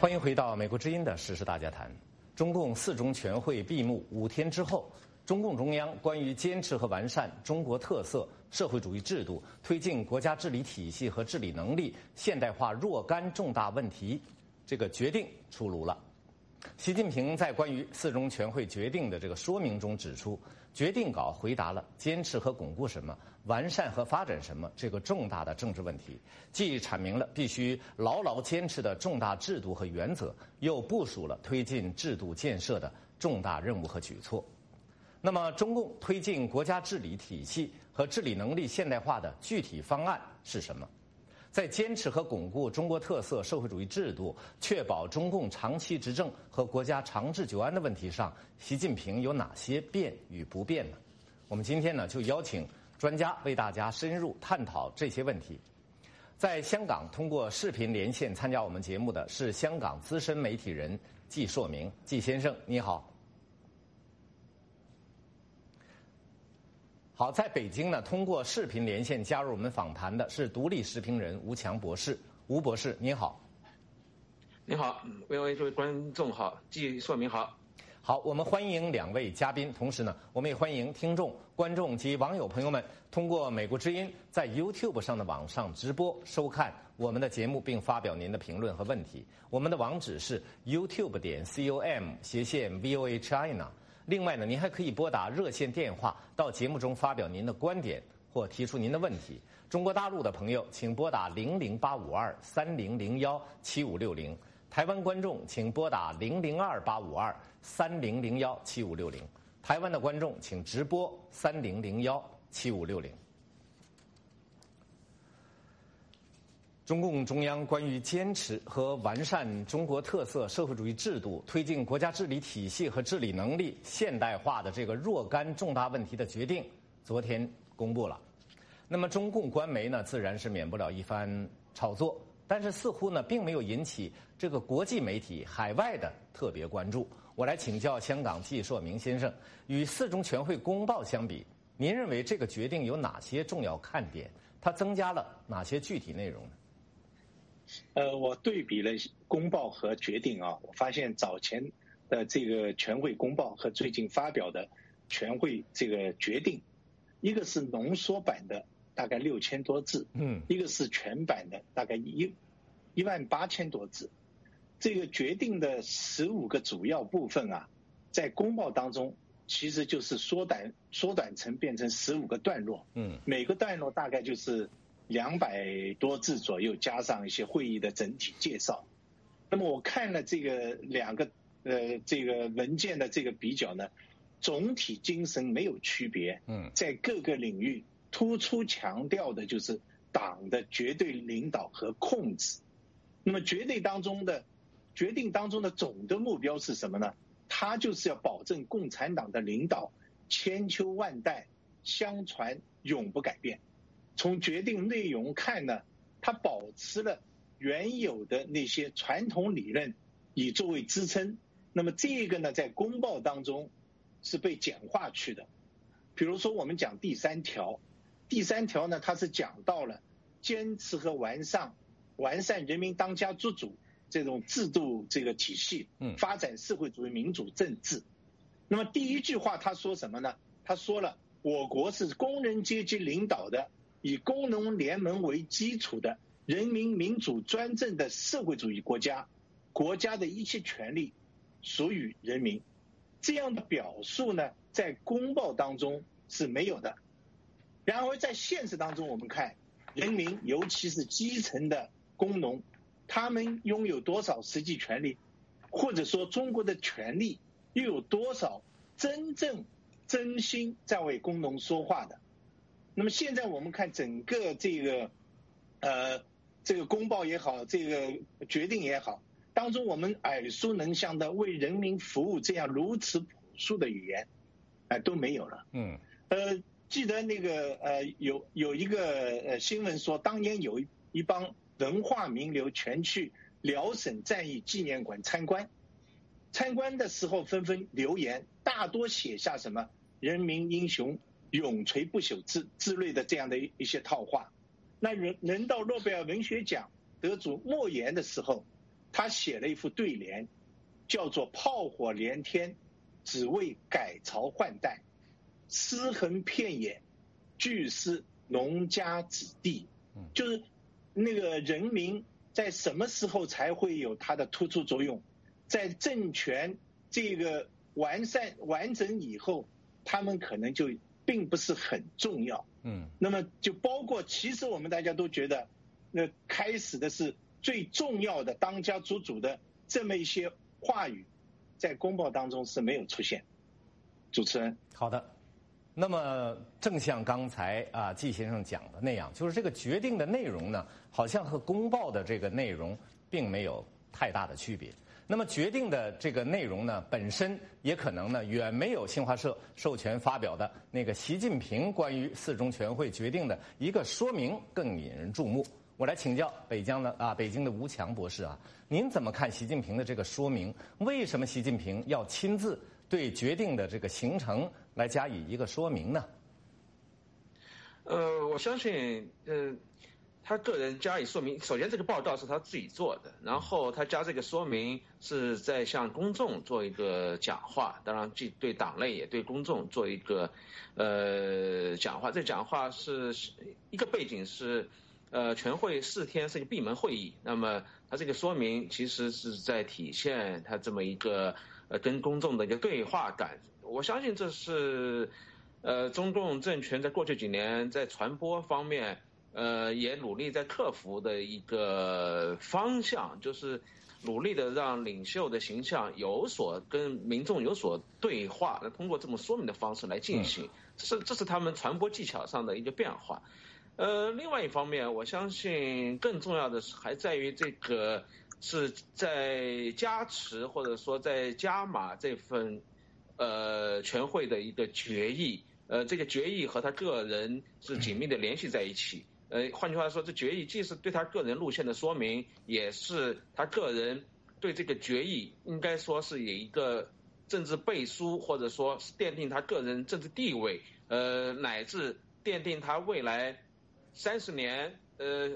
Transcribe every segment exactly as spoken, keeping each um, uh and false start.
欢迎回到美国之音的时事大家谈。中共四中全会闭幕五天之后，中共中央关于坚持和完善中国特色社会主义制度、推进国家治理体系和治理能力现代化若干重大问题，这个决定出炉了。习近平在关于四中全会决定的这个说明中指出，决定稿回答了坚持和巩固什么、完善和发展什么这个重大的政治问题，既阐明了必须牢牢坚持的重大制度和原则，又部署了推进制度建设的重大任务和举措。那么，中共推进国家治理体系和治理能力现代化的具体方案是什么？在坚持和巩固中国特色社会主义制度，确保中共长期执政和国家长治久安的问题上，习近平有哪些变与不变呢？我们今天呢，就邀请专家为大家深入探讨这些问题。在香港通过视频连线参加我们节目的是香港资深媒体人季硕明，季先生你好。好，在北京呢，通过视频连线加入我们访谈的是独立时评人吴强博士。吴博士，您好。 您好，各位各位观众好，季硕明好。 好，我们欢迎两位嘉宾，同时呢，我们也欢迎听众、观众及网友朋友们通过美国之音在 YouTube 上的网上直播收看我们的节目，并发表您的评论和问题。我们的网址是 YouTube 点 com 斜线 VOA China。另外呢，您还可以拨打热线电话到节目中发表您的观点或提出您的问题。中国大陆的朋友请拨打零零八五二三零零幺七五六零，台湾观众请拨打零零二八五二三零零幺七五六零，台湾的观众请直拨三零零幺七五六零。中共中央关于坚持和完善中国特色社会主义制度、推进国家治理体系和治理能力现代化的这个若干重大问题的决定，昨天公布了。那么中共官媒呢，自然是免不了一番炒作，但是似乎呢，并没有引起这个国际媒体海外的特别关注。我来请教香港季硕明先生，与四中全会公报相比，您认为这个决定有哪些重要看点？它增加了哪些具体内容呢？ 呃，我对比了公报和决定啊，我发现早前的这个全会公报和最近发表的全会这个决定，一个是浓缩版的，大概六千多字，嗯，一个是全版的，大概一一万八千多字。这个决定的十五个主要部分啊，在公报当中其实就是缩短缩短成变成十五个段落，嗯，每个段落大概就是两百多字左右，加上一些会议的整体介绍。那么我看了这个两个呃这个文件的这个比较呢，总体精神没有区别。嗯，在各个领域突出强调的就是党的绝对领导和控制。那么决定当中的决定当中的总的目标是什么呢？它就是要保证共产党的领导千秋万代相传，永不改变。从决定内容看呢，它保持了原有的那些传统理论以作为支撑。那么这个呢，在公报当中是被简化去的。比如说我们讲第三条，第三条呢，它是讲到了坚持和完善完善人民当家作主这种制度这个体系，发展社会主义民主政治。那么第一句话他说什么呢？他说了，我国是工人阶级领导的，以工农联盟为基础的人民民主专政的社会主义国家，国家的一切权利属于人民。这样的表述呢，在公报当中是没有的。然而在现实当中，我们看人民，尤其是基层的工农，他们拥有多少实际权利，或者说中国的权利又有多少真正真心在为工农说话的？那么现在我们看整个这个呃这个公报也好，这个决定也好，当中我们耳熟能详的为人民服务这样如此朴素的语言，哎、呃、都没有了。嗯，呃，记得那个呃有有一个呃新闻说，当年有一帮文化名流全去辽沈战役纪念馆参观，参观的时候纷纷留言，大多写下什么人民英雄永垂不朽之之类的这样的一些套话。那人人到诺贝尔文学奖得主莫言的时候， 他写了一副对联，叫做“炮火连天，只为改朝换代，尸横遍野，俱是农家子弟”。就是那个人民在什么时候才会有它的突出作用？在政权这个完善完整以后，他们可能就并不是很重要。嗯，那么就包括，其实我们大家都觉得，那开始的是最重要的当家作主的这么一些话语，在公报当中是没有出现。主持人， 好的。那么正像刚才啊季先生讲的那样，就是这个决定的内容呢，好像和公报的这个内容并没有太大的区别。那么决定的这个内容呢，本身也可能呢远没有新华社授权发表的那个习近平关于四中全会决定的一个说明更引人注目。我来请教北京的啊北京的吴强博士啊，您怎么看习近平的这个说明？为什么习近平要亲自对决定的这个形成来加以一个说明呢？ 呃，我相信，呃。他个人加以说明，首先这个报道是他自己做的，然后他加这个说明是在向公众做一个讲话，当然既对党内也对公众做一个呃讲话。这讲话是一个背景是呃全会四天是一个闭门会议，那么他这个说明其实是在体现他这么一个呃跟公众的一个对话感。我相信这是呃中共政权在过去几年在传播方面。呃，也努力在克服的一个方向，就是努力的让领袖的形象有所跟民众有所对话，那通过这么说明的方式来进行，这是这是他们传播技巧上的一个变化。呃，另外一方面，我相信更重要的是还在于这个是在加持或者说在加码这份呃全会的一个决议，呃，这个决议和他个人是紧密的联系在一起。呃，换句话说，这决议既是对他个人路线的说明，也是他个人对这个决议应该说是有一个政治背书，或者说是奠定他个人政治地位，呃，乃至奠定他未来三十年，呃，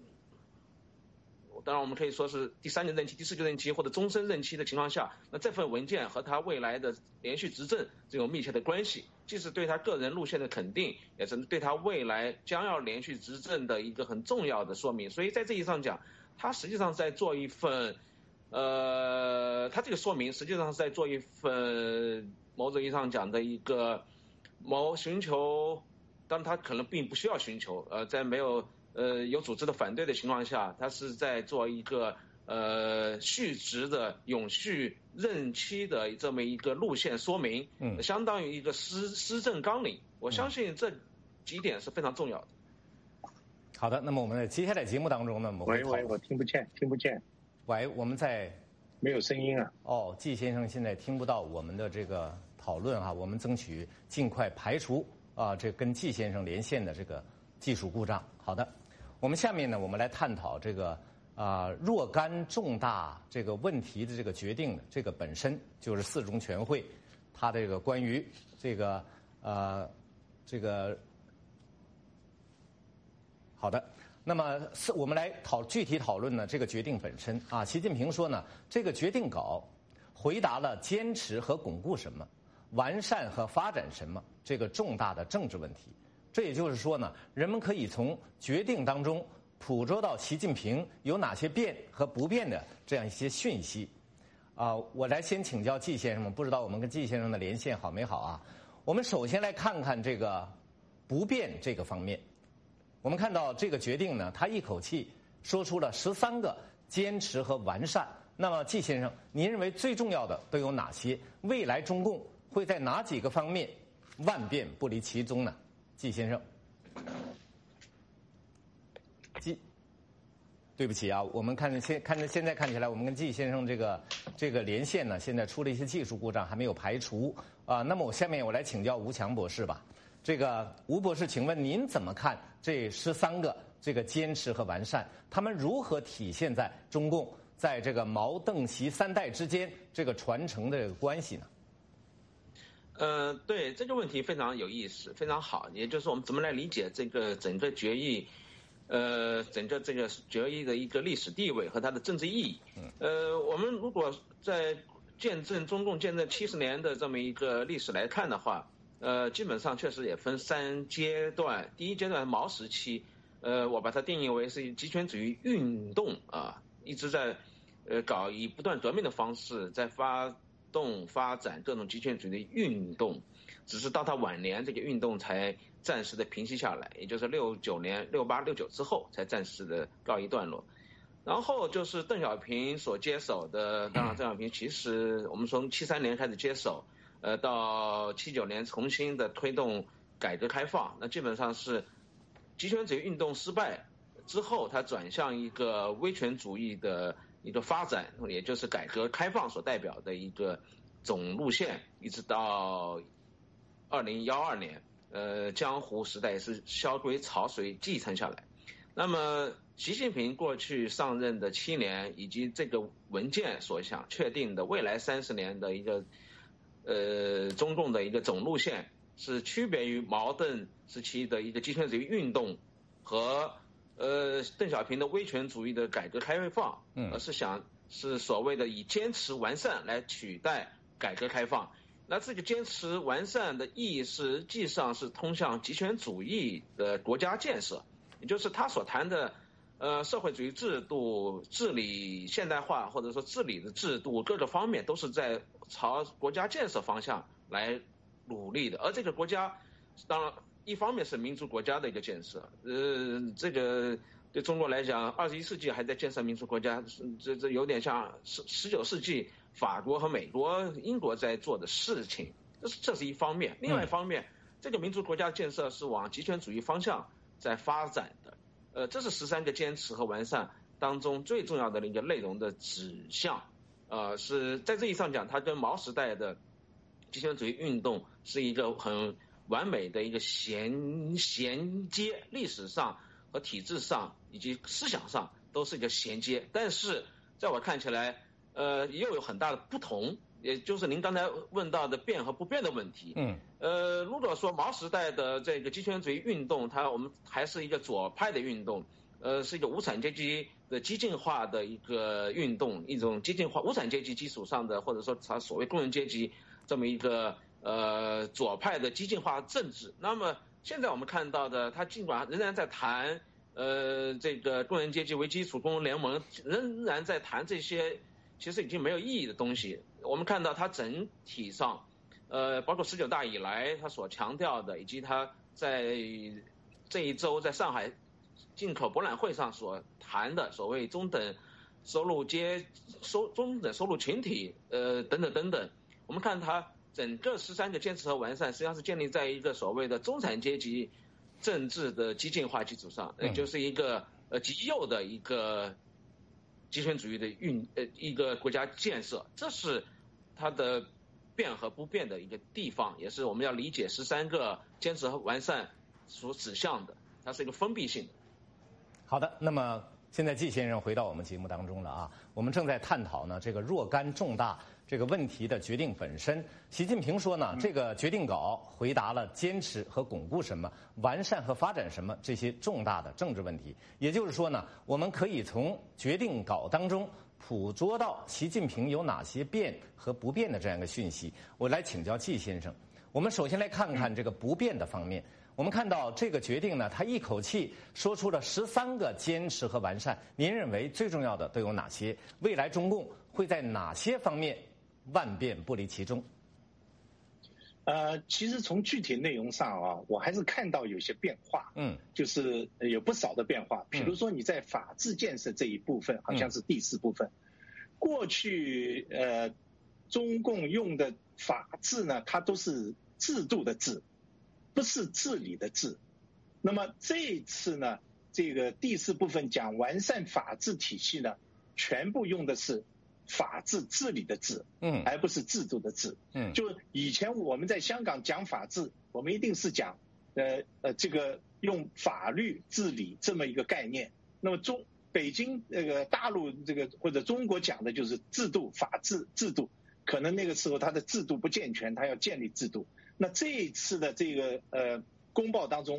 当然我们可以说是第三年任期、第四个任期或者终身任期的情况下，那这份文件和他未来的连续执政这种密切的关系。既是对他个人路线的肯定，也是对他未来将要连续执政的一个很重要的说明。所以在这意义上讲，他实际上在做一份，呃，他这个说明实际上是在做一份某种意义上讲的一个某寻求，当然他可能并不需要寻求，呃，在没有呃有组织的反对的情况下，他是在做一个呃续职的永续任期的这么一个路线说明，嗯，相当于一个施施政纲领。我相信这几点是非常重要的。 好的，那么我们在接下来节目当中呢，我们会喂喂，我听不见，听不见。 喂，我们在没有声音啊。 哦，季先生现在听不到我们的这个讨论哈，我们争取尽快排除啊这跟季先生连线的这个技术故障。好的，我们下面呢，我们来探讨这个啊、呃、若干重大这个问题的这个决定，这个本身就是四中全会它这个关于这个呃这个。好的，那么是我们来讨具体讨论呢这个决定本身啊。习近平说呢，这个决定稿回答了坚持和巩固什么，完善和发展什么这个重大的政治问题。这也就是说呢，人们可以从决定当中捕捉到习近平有哪些变和不变的这样一些讯息。啊，我来先请教季先生，不知道我们跟季先生的连线好没好啊？我们首先来看看这个不变这个方面。我们看到这个决定呢，他一口气说出了十三个坚持和完善。那么季先生，您认为最重要的都有哪些？未来中共会在哪几个方面万变不离其宗呢？季先生，季，对不起啊，我们看着现看着现在看起来，我们跟季先生这个这个连线呢，现在出了一些技术故障，还没有排除啊。那么我下面我来请教吴强博士吧。这个吴博士，请问您怎么看这十三个这个坚持和完善，他们如何体现在中共在这个毛邓习三代之间这个传承的这个关系呢？ 呃，对这个问题非常有意思，非常好。也就是说，我们怎么来理解这个整个决议？ 呃，整个这个决议的一个历史地位和它的政治意义。呃，我们如果在见证中共见证七十年的这么一个历史来看的话，呃，基本上确实也分三阶段。第一阶段毛时期，呃，我把它定义为是极权主义运动啊，一直在呃搞以不断革命的方式在发动发展各种极权主义的运动，只是到它晚年这个运动才暂时的平息下来，也就是六九年、六八、六九之后才暂时的告一段落。然后就是邓小平所接手的，当然邓小平其实我们从七三年开始接手，呃，到七九年重新的推动改革开放，那基本上是极权主义运动失败之后，它转向一个威权主义的一个发展，也就是改革开放所代表的一个总路线，一直到二零一二年，呃，江湖时代也是萧规曹随继承下来。那么习近平过去上任的七年，以及这个文件所想确定的未来三十年的一个呃中共的一个总路线，是区别于毛邓时期的一个极权主义运动和呃邓小平的威权主义的改革开放，而是想是所谓的以坚持完善来取代改革开放。那这个坚持完善的意义实际上是通向极权主义的国家建设，也就是他所谈的呃社会主义制度、治理现代化或者说治理的制度各个方面都是在朝国家建设方向来努力的。而这个国家当然一方面是民族国家的一个建设，呃这个对中国来讲二十一世纪还在建设民族国家，这这有点像十十九世纪法国和美国、英国在做的事情，这是这是一方面。另外一方面，这个民族国家建设是往极权主义方向在发展的，呃，这是十三个坚持和完善当中最重要的一个内容的指向，呃，是在这意义上讲，它跟毛时代的极权主义运动是一个很完美的一个衔衔接，历史上和体制上以及思想上都是一个衔接，但是在我看起来，呃，又有很大的不同，也就是您刚才问到的变和不变的问题。嗯，呃，如果说毛时代的这个极权主义运动，它我们还是一个左派的运动，呃，是一个无产阶级的激进化的一个运动，一种激进化无产阶级基础上的，或者说它所谓工人阶级这么一个呃左派的激进化政治。那么现在我们看到的，它尽管仍然在谈呃这个工人阶级为基础工人联盟，仍然在谈这些其实已经没有意义的东西。我们看到它整体上，呃，包括十九大以来他所强调的，以及他在这一周在上海进口博览会上所谈的所谓中等收入阶收中等收入群体，呃，等等等等，我们看它整个十三个坚持和完善，实际上是建立在一个所谓的中产阶级政治的激进化基础上，也就是一个呃极右的一个极权主义的运呃一个国家建设，这是它的变和不变的一个地方，也是我们要理解十三个坚持和完善所指向的，它是一个封闭性的。 好的，那么现在季先生回到我们节目当中了啊，我们正在探讨呢这个若干重大这个问题的决定本身。习近平说呢，这个决定稿回答了坚持和巩固什么、完善和发展什么这些重大的政治问题。也就是说呢，我们可以从决定稿当中捕捉到习近平有哪些变和不变的这样一个讯息。我来请教季先生，我们首先来看看这个不变的方面。我们看到这个决定呢，他一口气说出了十三个坚持和完善。您认为最重要的都有哪些？未来中共会在哪些方面万变不离其中？ 呃，其实从具体内容上啊，我还是看到有些变化，嗯，就是有不少的变化。比如说你在法治建设这一部分，好像是第四部分，过去呃，中共用的法治呢，它都是制度的治。不是治理的治，那么这一次呢，这个第四部分讲完善法治体系呢，全部用的是法治治理的治，嗯，而不是制度的治，嗯，就以前我们在香港讲法治，我们一定是讲，呃呃，这个用法律治理这么一个概念。那么中北京这个大陆这个或者中国讲的就是制度法治制度，可能那个时候它的制度不健全，它要建立制度。那这一次的这个呃公报当中，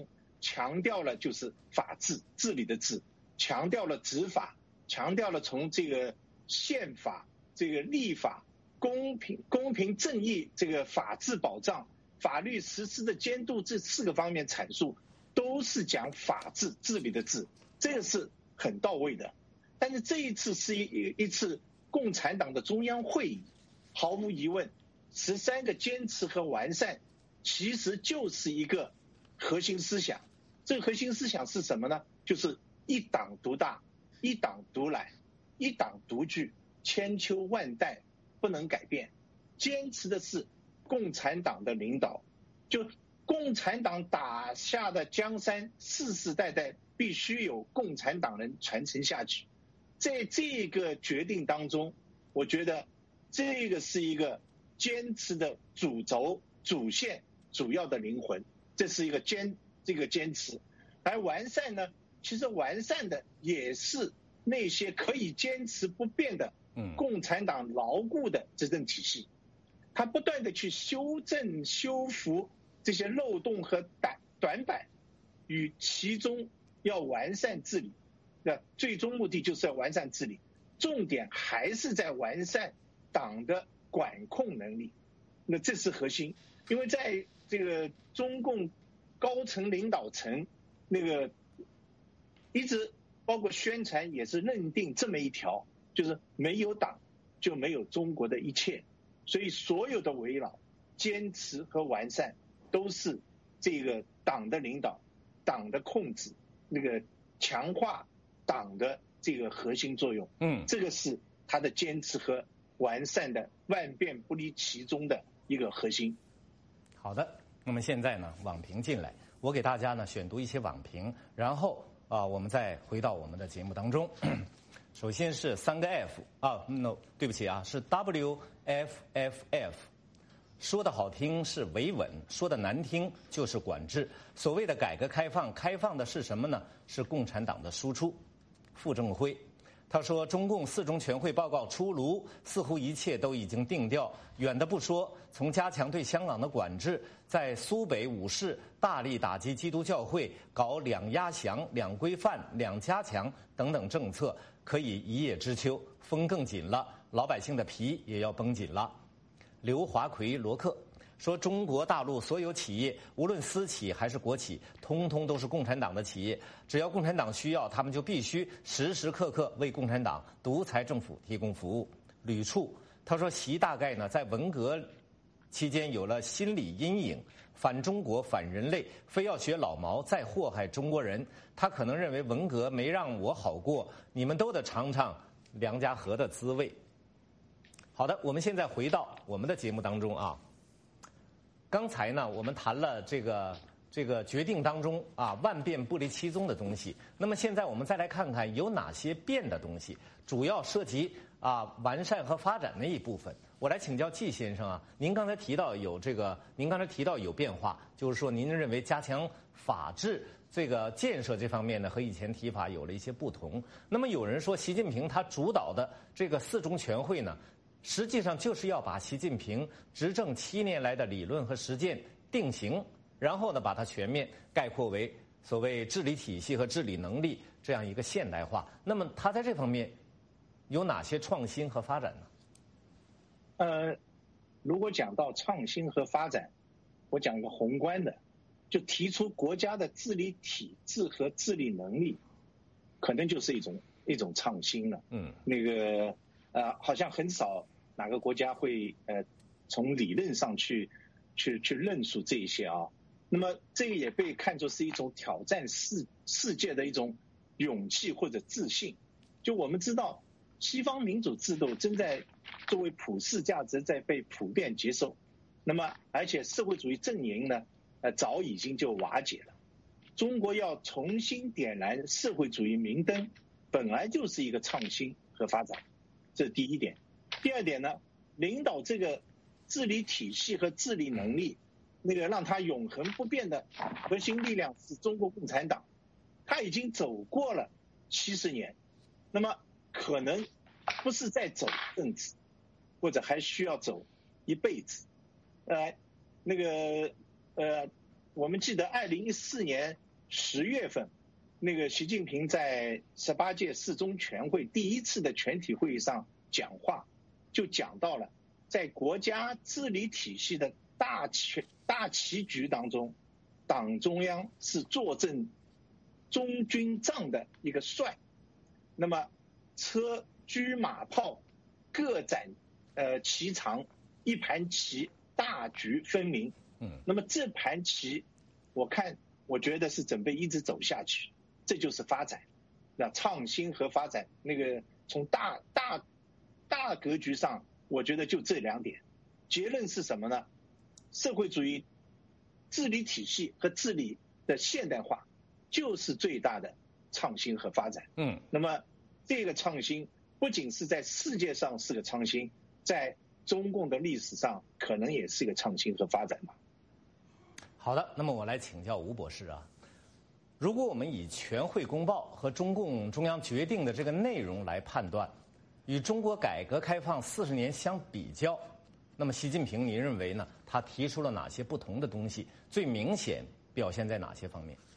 强调了就是法治，治理的治，强调了执法，强调了从这个宪法、这个立法、公平、公平正义、这个法治保障、法律实施的监督这四个方面阐述，都是讲法治治理的治，这个是很到位的。但是这一次是一一次共产党的中央会议，毫无疑问，十三个坚持和完善其实就是一个核心思想。这个核心思想是什么呢？就是一党独大，一党独揽，一党独具，千秋万代不能改变。坚持的是共产党的领导，就共产党打下的江山，世世代代必须有共产党人传承下去。在这个决定当中，我觉得这个是一个坚持的主轴、主线、主要的灵魂，这是一个坚这个坚持。而完善呢，其实完善的也是那些可以坚持不变的共产党牢固的执政体系，他不断的去修正、修复这些漏洞和短短板，与其中要完善治理。那最终目的就是要完善治理，重点还是在完善党的管控能力。那这是核心，因为在这个中共高层领导层那个一直包括宣传也是认定这么一条，就是没有党就没有中国的一切，所以所有的围绕、坚持和完善都是这个党的领导、党的控制，那个强化党的这个核心作用。嗯，这个是他的坚持和完善的万变不离其宗的一个核心。 好的，那么现在呢，网评进来，我给大家呢选读一些网评，然后啊、呃，我们再回到我们的节目当中。首先是三个 F 啊 ，no， 对不起啊，是 W F F F。说的好听是维稳，说的难听就是管制。所谓的改革开放，开放的是什么呢？是共产党的输出。傅政辉他说，中共四中全会报告出炉，似乎一切都已经定调。远的不说，从加强对香港的管制，在苏北五市大力打击基督教会，搞两压降、两规范、两加强等等政策，可以一叶知秋，风更紧了，老百姓的皮也要绷紧了。刘华奎罗克说，中国大陆所有企业，无论私企还是国企，通通都是共产党的企业。只要共产党需要，他们就必须时时刻刻为共产党独裁政府提供服务。吕处他说，习大概呢在文革期间有了心理阴影，反中国、反人类，非要学老毛再祸害中国人。他可能认为文革没让我好过，你们都得尝尝梁家河的滋味。好的，我们现在回到我们的节目当中啊。刚才呢，我们谈了这个这个决定当中啊万变不离其宗的东西。那么现在我们再来看看有哪些变的东西，主要涉及啊完善和发展那一部分。我来请教季先生啊，您刚才提到有这个，您刚才提到有变化，就是说您认为加强法治这个建设这方面呢，和以前提法有了一些不同。那么有人说，习近平他主导的这个四中全会呢，实际上就是要把习近平执政七年来的理论和实践定型，然后呢把它全面概括为所谓治理体系和治理能力这样一个现代化。那么他在这方面有哪些创新和发展呢？ 呃，如果讲到创新和发展，我讲一个宏观的，就提出国家的治理体制和治理能力，可能就是一种一种创新了。嗯，那个呃，好像很少哪个国家会呃从理论上去去去论述这一些啊。那么这个也被看作是一种挑战世世界的一种勇气或者自信。就我们知道，西方民主制度正在作为普世价值在被普遍接受，那么而且社会主义阵营呢，呃早已经就瓦解了。中国要重新点燃社会主义明灯，本来就是一个创新和发展，这是第一点。第二点呢，领导这个治理体系和治理能力，那个让它永恒不变的核心力量是中国共产党，他已经走过了七十年，那么可能不是在走政治，或者还需要走一辈子。呃，那个呃，我们记得二零一四年十月份，那个习近平在十八届四中全会第一次的全体会议上讲话，就讲到了在国家治理体系的大棋大棋局当中，党中央是坐镇中军帐的一个帅，那么车车马炮各展呃旗长，一盘棋大局分明。嗯，那么这盘棋，我看我觉得是准备一直走下去，这就是发展，那创新和发展，那个从大大大格局上，我觉得就这两点。结论是什么呢？社会主义治理体系和治理的现代化就是最大的创新和发展。嗯，那么这个创新不仅是在世界上是个创新，在中共的历史上可能也是一个创新和发展吧。 好的，那么我来请教吴博士啊，如果我们以全会公报和中共中央决定的这个内容来判断，与中国改革开放四十年相比较，那么习近平您认为呢？他提出了哪些不同的东西？最明显表现在哪些方面？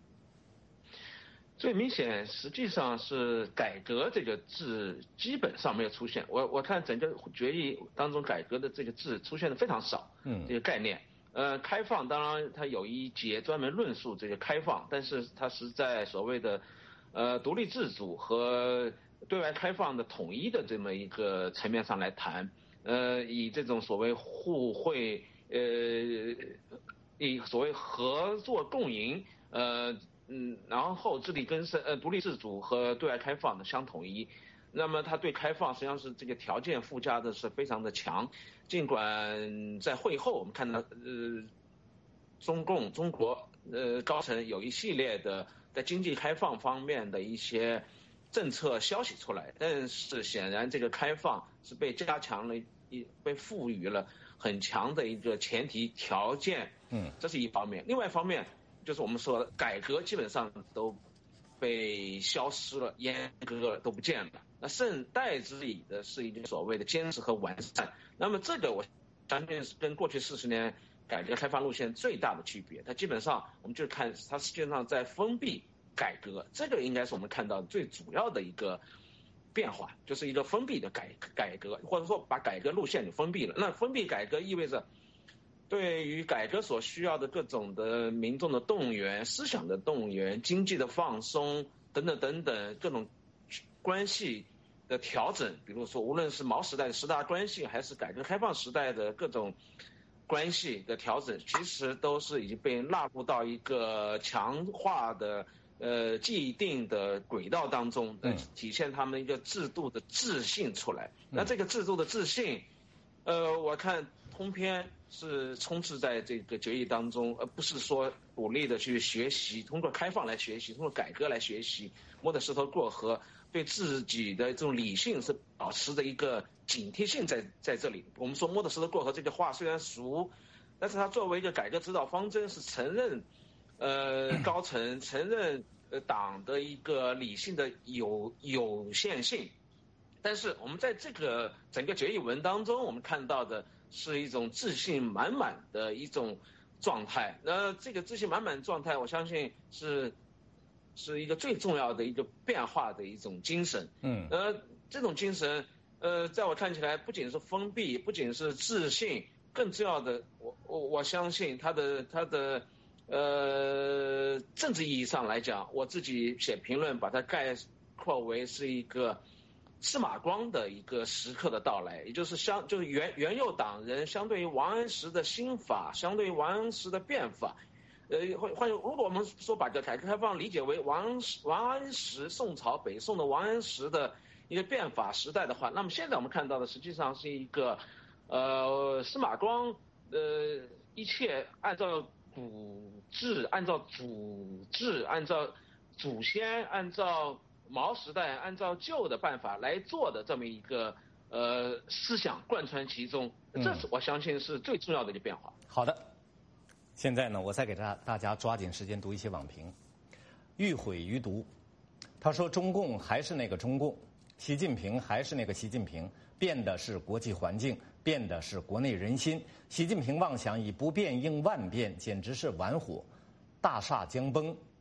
最明显实际上是改革这个字基本上没有出现。我我看整个决议当中改革的这个字出现的非常少，嗯，这个概念。呃，开放当然它有一节专门论述这个开放，但是它是在所谓的呃独立自主和对外开放的统一的这么一个层面上来谈。呃，以这种所谓互惠，呃，以所谓合作共赢，呃，嗯，然后自力更生，呃，独立自主和对外开放的相统一。那么它对开放实际上是这个条件附加的是非常的强，尽管在会后我们看到，呃，中共中国呃高层有一系列的在经济开放方面的一些政策消息出来，但是显然这个开放是被加强了，一被赋予了很强的一个前提条件，嗯，这是一方面。另外一方面就是我们说的改革基本上都被消失了，阉割都不见了。那剩代之以的是一个所谓的坚持和完善。那么这个我相信是跟过去四十年改革开放路线最大的区别。它基本上我们就看它实际上在封闭改革，这个应该是我们看到最主要的一个变化，就是一个封闭的改改革，或者说把改革路线给封闭了。那封闭改革意味着对于改革所需要的各种的民众的动员、思想的动员、经济的放松等等等等各种关系的调整，比如说无论是毛时代的十大关系，还是改革开放时代的各种关系的调整，其实都是已经被纳入到一个强化的呃既定的轨道当中，呃，体现他们一个制度的自信出来。那这个制度的自信，呃，我看通篇是充斥在这个决议当中，而不是说鼓励的去学习，通过开放来学习，通过改革来学习，摸着石头过河。对自己的这种理性是保持着一个警惕性在在这里。我们说摸着石头过河这个话虽然俗，但是它作为一个改革指导方针，是承认呃高层承认呃党的一个理性的有有限性。但是我们在这个整个决议文当中，我们看到的是一种自信满满的一种状态。那这个自信满满状态，我相信是。是一个最重要的一个变化的一种精神，嗯，呃，这种精神，呃，在我看起来，不仅是封闭，不仅是自信，更重要的，我我我相信它的它的，呃，政治意义上来讲，我自己写评论把它概括为是一个司马光的一个时刻的到来，也就是相就是原原右党人相对于王安石的新法，相对于王安石的变法。呃，换换，如果我们说把这改革开放理解为王安石、王安石宋朝北宋的王安石的一个变法时代的话，那么现在我们看到的实际上是一个，呃，司马光，呃，一切按照古制、按照祖制、按照祖先、按照毛时代、按照旧的办法来做的这么一个呃思想贯穿其中，这是我相信是最重要的一个变化。 嗯、好的。现在呢，我再给大大家抓紧时间读一些网评。欲毁于独，他说中共还是那个中共，习近平还是那个习近平，变的是国际环境，变的是国内人心。习近平妄想以不变应万变，简直是玩火，大厦将崩，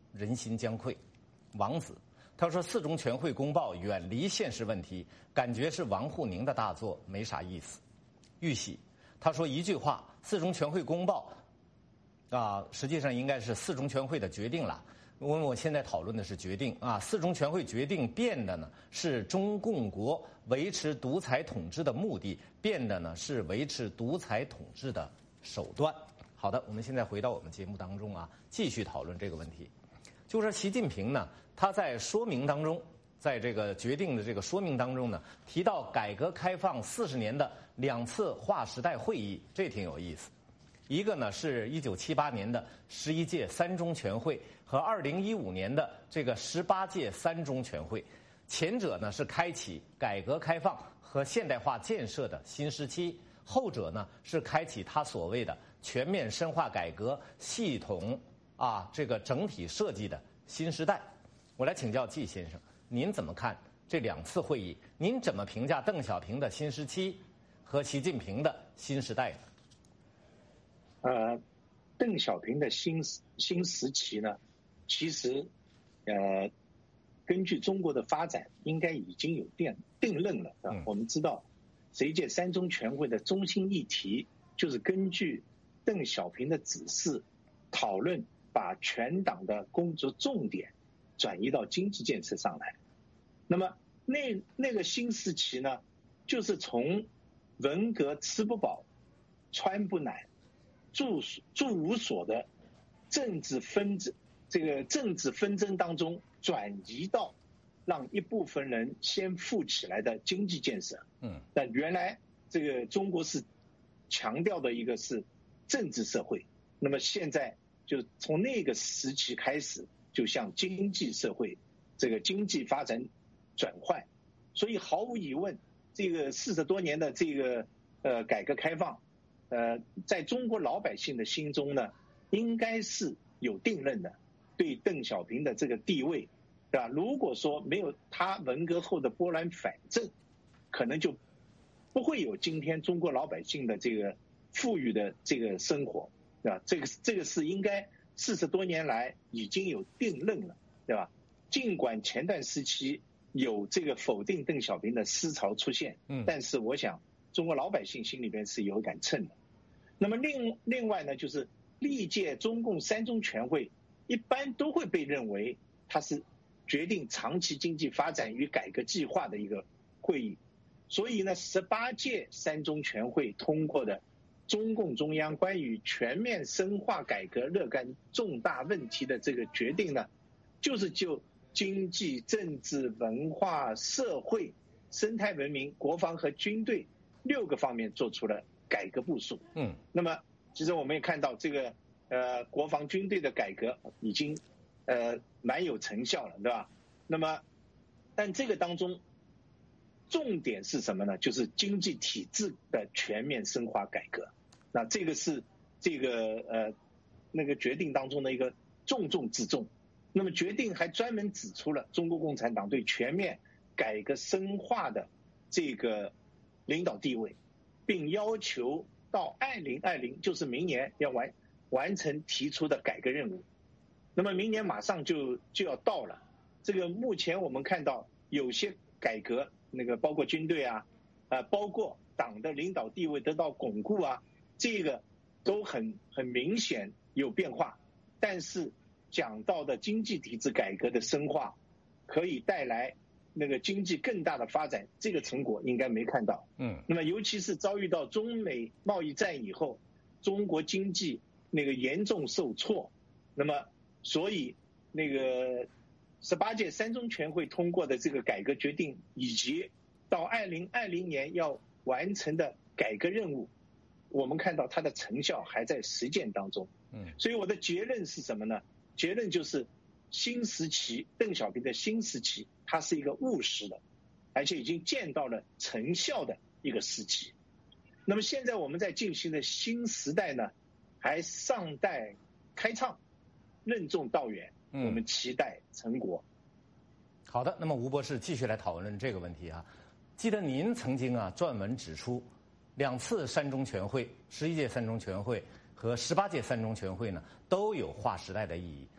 人心将溃。王子他说四中全会公报远离现实问题，感觉是王沪宁的大作，没啥意思。玉玺他说一句话，四中全会公报啊，实际上应该是四中全会的决定了。因为我现在讨论的是决定啊，四中全会决定变的呢是中共国维持独裁统治的目的，变的呢是维持独裁统治的手段。好的，我们现在回到我们节目当中啊，继续讨论这个问题。就是习近平呢，他在说明当中，在这个决定的这个说明当中呢，提到改革开放四十年的两次划时代会议，这挺有意思。一个呢是一九七八年的十一届三中全会和二零一五年的这个十八届三中全会，前者呢是开启改革开放和现代化建设的新时期，后者呢是开启他所谓的全面深化改革、系统啊这个整体设计的新时代。我来请教季先生，您怎么看这两次会议？您怎么评价邓小平的新时期和习近平的新时代呢？ 呃，邓小平的新新时期呢，其实，呃，根据中国的发展，应该已经有定定论了啊。我们知道，十一届三中全会的中心议题就是根据邓小平的指示，讨论把全党的工作重点转移到经济建设上来。那么那那个新时期呢，就是从文革吃不饱、穿不暖、住住无所的政治纷争，这个政治纷争当中转移到让一部分人先富起来的经济建设。嗯，但原来这个中国是强调的一个是政治社会，那么现在就从那个时期开始，就向经济社会这个经济发展转换。所以毫无疑问，这个四十多年的这个呃改革开放。呃，在中国老百姓的心中呢，应该是有定论的，对邓小平的这个地位，对吧？如果说没有他文革后的拨乱反正，可能就不会有今天中国老百姓的这个富裕的这个生活，对吧？这个这个是应该四十多年来已经有定论了，对吧？尽管前段时期有这个否定邓小平的思潮出现，嗯，但是我想中国老百姓心里边是有一杆秤的。那么另另外呢，就是历届中共三中全会一般都会被认为它是决定长期经济发展与改革计划的一个会议，所以呢，十八届三中全会通过的中共中央关于全面深化改革若干重大问题的这个决定呢，就是就经济、政治、文化、社会、生态文明、国防和军队六个方面做出了改革部署。嗯，那么其实我们也看到这个呃国防军队的改革已经呃蛮有成效了，对吧？那么但这个当中重点是什么呢？就是经济体制的全面深化改革。那这个是这个呃那个决定当中的一个重中之重。那么决定还专门指出了中国共产党对全面改革深化的这个领导地位，并要求到二零二零，就是明年要完完成提出的改革任务。那么明年马上就就要到了，这个目前我们看到有些改革，那个包括军队啊，呃，包括党的领导地位得到巩固啊，这个都很很明显有变化。但是讲到的经济体制改革的深化，可以带来那个经济更大的发展，这个成果应该没看到。嗯，那么尤其是遭遇到中美贸易战以后，中国经济那个严重受挫，那么所以那个十八届三中全会通过的这个改革决定，以及到二零二零年要完成的改革任务，我们看到它的成效还在实践当中。嗯，所以我的结论是什么呢？结论就是新时期，邓小平的新时期，它是一个务实的，而且已经见到了成效的一个时期。那么现在我们在进行的新时代呢，还尚待开创，任重道远，我们期待成果。 嗯、好的，那么吴博士继续来讨论这个问题啊。记得您曾经啊撰文指出，两次三中全会，十一届三中全会和十八届三中全会呢，都有划时代的意义。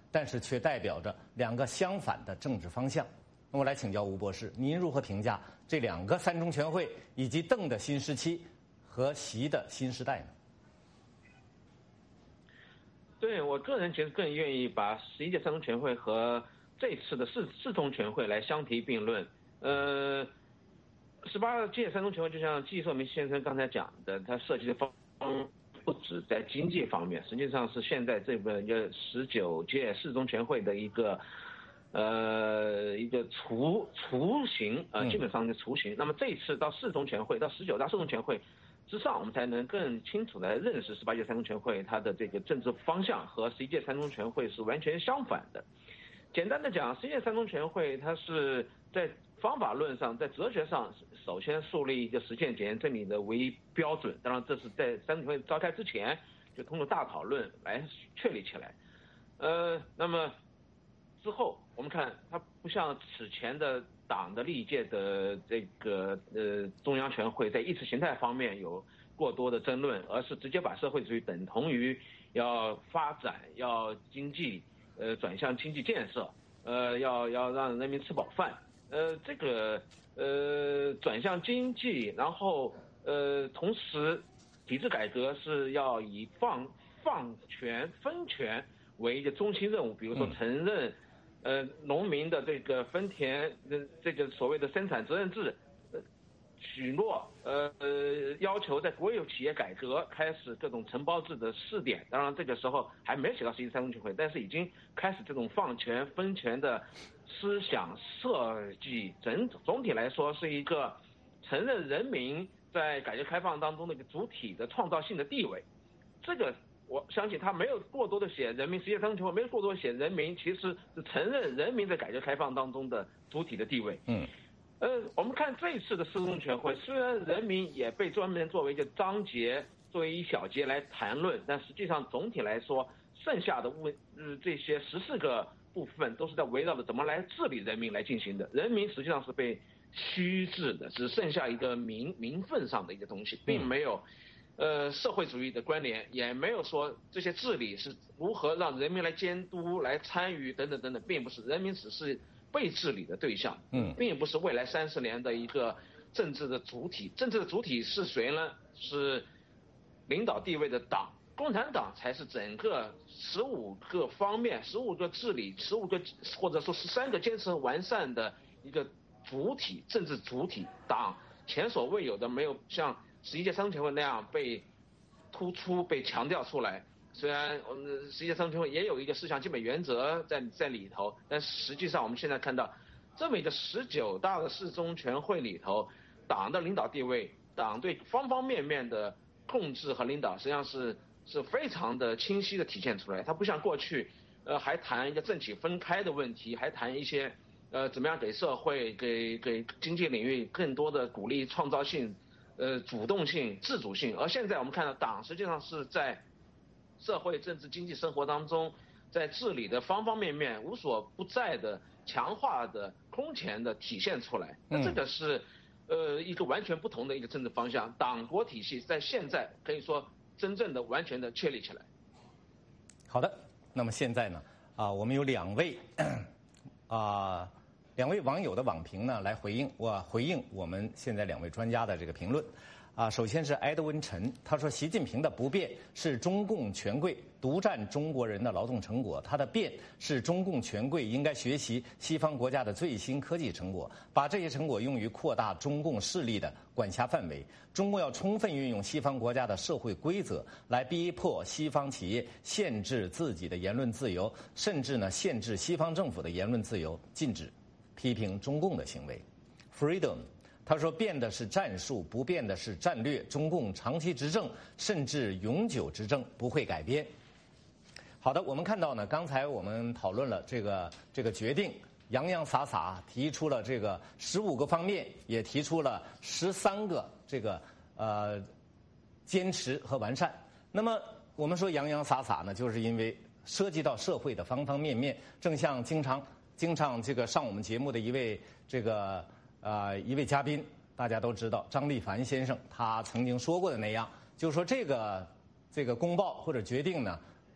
但是却代表着两个相反的政治方向。那我来请教吴博士，您如何评价这两个三中全会以及邓的新时期和习的新时代呢？ 对我个人其实更愿意把十一届三中全会和这次的四四中全会来相提并论。呃，十八届三中全会就像季硕明先生刚才讲的，它涉及的方不止在经济方面，实际上是现在这个一个十九届四中全会的一个。呃，一个雏雏形呃，基本上是雏形。那么这一次到四中全会，到十九大四中全会之上，我们才能更清楚地认识十八届三中全会它的这个政治方向和十一届三中全会是完全相反的。简单的讲，十一届三中全会它是在方法论上，在哲学上，首先树立一个实现检验真理的唯一标准。当然，这是在三中全会召开之前就通过大讨论来确立起来。呃，那么。之后，我们看它不像此前的党的历届的这个呃中央全会在意识形态方面有过多的争论，而是直接把社会主义等同于要发展、要经济呃转向经济建设，呃要要让人民吃饱饭，呃这个呃转向经济，然后呃同时体制改革是要以放放权分权为一个中心任务，比如说承认。呃，农民的这个分田的这个所谓的生产责任制，呃，许诺呃呃要求在国有企业改革，开始各种承包制的试点。当然这个时候还没写到十一届三中全会，但是已经开始这种放权分权的思想设计。整总体来说是一个承认人民在改革开放当中的一个主体的创造性的地位。这个。我相信他没有过多的写人民，十一届三中全会没有过多的写人民，其实是承认人民在改革开放当中的主体的地位。嗯，呃，我们看这一次的四中全会，虽然人民也被专门作为一个章节，作为一小节来谈论，但实际上总体来说，剩下的问呃这些十四个部分都是在围绕着怎么来治理人民来进行的。人民实际上是被虚置的，只剩下一个名名分上的一个东西，并没有。呃，社会主义的关联也没有说这些治理是如何让人民来监督、来参与等等等等，并不是，人民只是被治理的对象，嗯，并不是未来三十年的一个政治的主体。政治的主体是谁呢？是领导地位的党，共产党才是整个十五个方面、十五个治理、十五个或者说十三个坚持完善的一个主体，政治主体。党前所未有的没有像。十一届三中全会那样被突出、被强调出来。虽然我们十一届三中全会也有一个思想基本原则在在里头，但实际上我们现在看到，这么一个十九大的四中全会里头，党的领导地位、党对方方面面的控制和领导，实际上是是非常的清晰的体现出来。它不像过去，呃，还谈一个政企分开的问题，还谈一些呃怎么样给社会、给给经济领域更多的鼓励创造性。呃，主动性、自主性，而现在我们看到党实际上是在社会、政治、经济生活当中，在治理的方方面面无所不在的、强化的、空前的体现出来。那这个是呃一个完全不同的一个政治方向。党国体系在现在可以说真正的、完全的确立起来。 好的，那么现在呢，啊，我们有两位啊。两位网友的网评呢，来回应我回应我们现在两位专家的这个评论，啊，首先是埃德温陈，他说习近平的不变是中共权贵独占中国人的劳动成果，他的变是中共权贵应该学习西方国家的最新科技成果，把这些成果用于扩大中共势力的管辖范围。中共要充分运用西方国家的社会规则来逼迫西方企业限制自己的言论自由，甚至呢限制西方政府的言论自由，禁止批评中共的行为。 Freedom 他说变的是战术，不变的是战略，中共长期执政甚至永久执政不会改变。好的，我们看到呢，刚才我们讨论了这个这个决定，洋洋洒洒提出了这个十五个方面，也提出了十三个这个呃坚持和完善。那么我们说洋洋洒洒呢，就是因为涉及到社会的方方面面，正像经常经常这个上我们节目的一位这个呃一位嘉宾，大家都知道张立凡先生，他曾经说过的那样，就是说这个这个公报或者决定呢，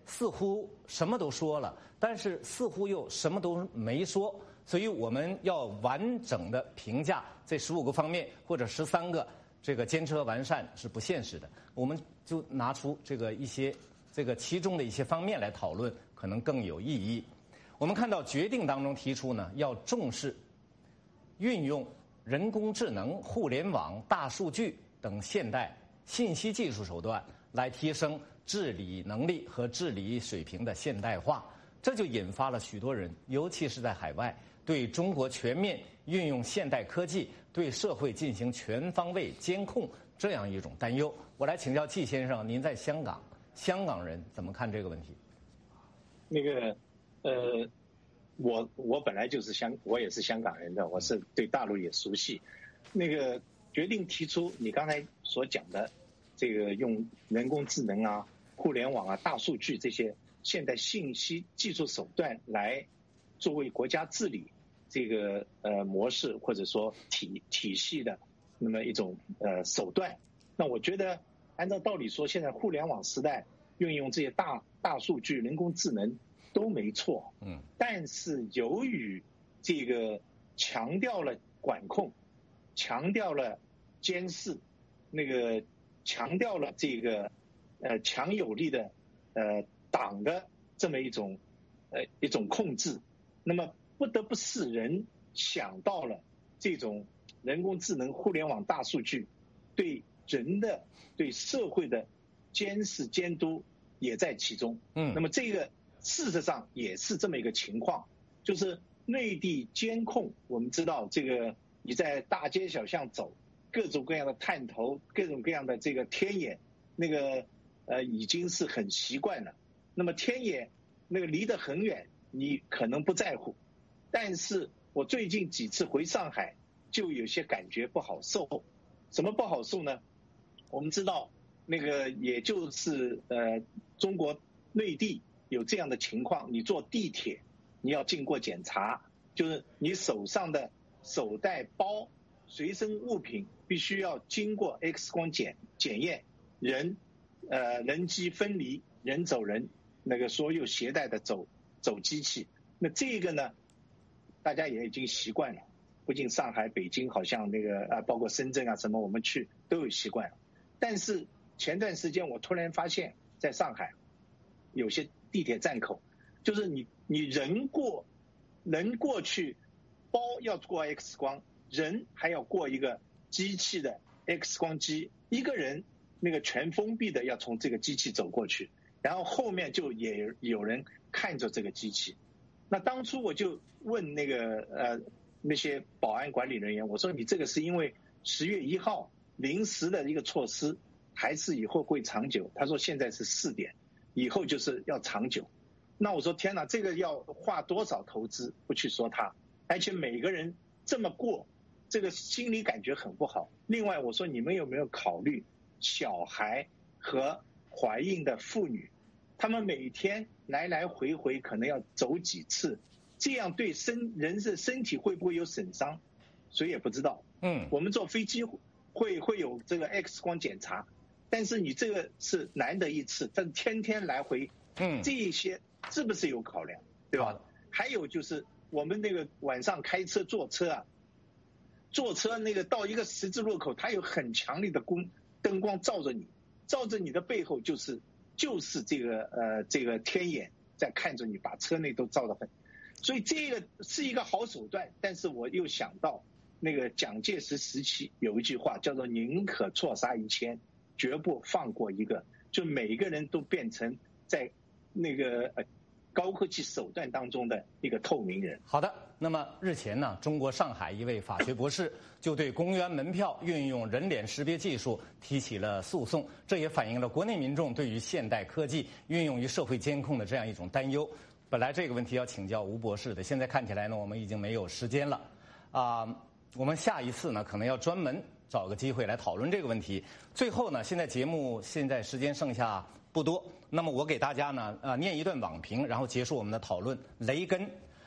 似乎什么都说了，但是似乎又什么都没说。所以我们要完整的评价这十五个方面或者十三个这个坚持和完善是不现实的。我们就拿出这个一些这个其中的一些方面来讨论，可能更有意义。我们看到决定当中提出呢，要重视运用人工智能、互联网、大数据等现代信息技术手段来提升治理能力和治理水平的现代化。这就引发了许多人，尤其是在海外，对中国全面运用现代科技对社会进行全方位监控这样一种担忧。我来请教季先生，您在香港，香港人怎么看这个问题？ 那个，呃，我我本来就是香，我也是香港人的，我是对大陆也熟悉。那个决定提出你刚才所讲的，这个用人工智能啊、互联网啊、大数据这些现代信息技术手段来作为国家治理这个呃模式或者说体体系的那么一种呃手段。那我觉得按照道理说，现在互联网时代运用这些大大数据、人工智能都没错，嗯，但是由于这个强调了管控，强调了监视，那个强调了这个呃强有力的呃党的这么一种呃一种控制，那么不得不使人想到了这种人工智能、互联网、大数据对人的、对社会的监视监督也在其中。嗯，那么这个事实上也是这么一个情况，就是内地监控，我们知道这个你在大街小巷走，各种各样的探头，各种各样的这个天眼，那个呃已经是很习惯了。那么天眼那个离得很远，你可能不在乎，但是我最近几次回上海，就有些感觉不好受。什么不好受呢？我们知道那个也就是呃中国内地有这样的情况，你坐地铁你要经过检查，就是你手上的手袋、包、随身物品必须要经过 X 光检检验，人呃人机分离，人走人，那个所有携带的走走机器，那这个呢，大家也已经习惯了。不仅上海、北京，好像那个啊，包括深圳啊什么，我们去都有习惯了。但是前段时间我突然发现，在上海有些地铁站口，就是你你人过人过去，包要过 X 光，人还要过一个机器的 X 光机，一个人那个全封闭的要从这个机器走过去，然后后面就也有人看着这个机器。那当初我就问那个呃那些保安管理人员，我说你这个是因为十月一号临时的一个措施，还是以后会长久？他说现在是试点，以后就是要长久。那我说天哪，这个要花多少投资？不去说它，而且每个人这么过，这个心理感觉很不好。另外我说你们有没有考虑小孩和怀孕的妇女，他们每天来来回回可能要走几次，这样对身人的身体会不会有损伤？谁也不知道。嗯，我们坐飞机会会有这个 X 光检查，但是你这个是难得一次，但天天来回，嗯，这一些是不是有考量，对吧？还有就是我们那个晚上开车坐车啊，坐车那个到一个十字路口，它有很强烈的光灯光照着你，照着你的背后就是就是这个呃这个天眼在看着你，把车内都照得很。所以这个是一个好手段，但是我又想到那个蒋介石时期有一句话叫做宁可错杀一千，绝不放过一个，就每一个人都变成在那个呃高科技手段当中的一个透明人。 好的，那么日前呢，中国上海一位法学博士就对公园门票运用人脸识别技术提起了诉讼，这也反映了国内民众对于现代科技运用于社会监控的这样一种担忧。本来这个问题要请教吴博士的，现在看起来呢，我们已经没有时间了啊、呃。我们下一次呢，可能要专门找个机会来讨论这个问题。最后呢，现在节目现在时间剩下不多，那么我给大家呢，呃，念一段网评，然后结束我们的讨论。雷根，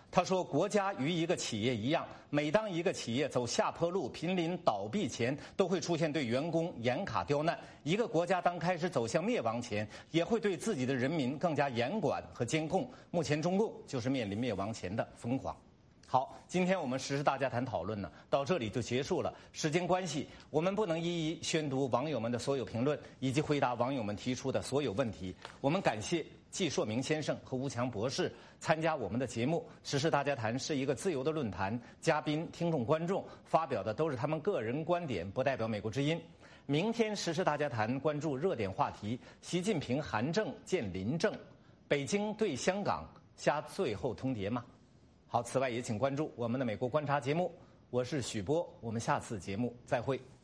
他说，国家与一个企业一样，每当一个企业走下坡路、濒临倒闭前，都会出现对员工严卡刁难；一个国家当开始走向灭亡前，也会对自己的人民更加严管和监控。目前中共就是面临灭亡前的疯狂。好，今天我们时事大家谈讨论呢，到这里就结束了。时间关系，我们不能一一宣读网友们的所有评论，以及回答网友们提出的所有问题。我们感谢季硕明先生和吴强博士参加我们的节目。时事大家谈是一个自由的论坛，嘉宾、听众、观众发表的都是他们个人观点，不代表美国之音。明天时事大家谈关注热点话题：习近平韩正见林正，北京对香港下最后通牒吗？好，此外也请关注我们的美国观察节目。我是许波，我们下次节目再会。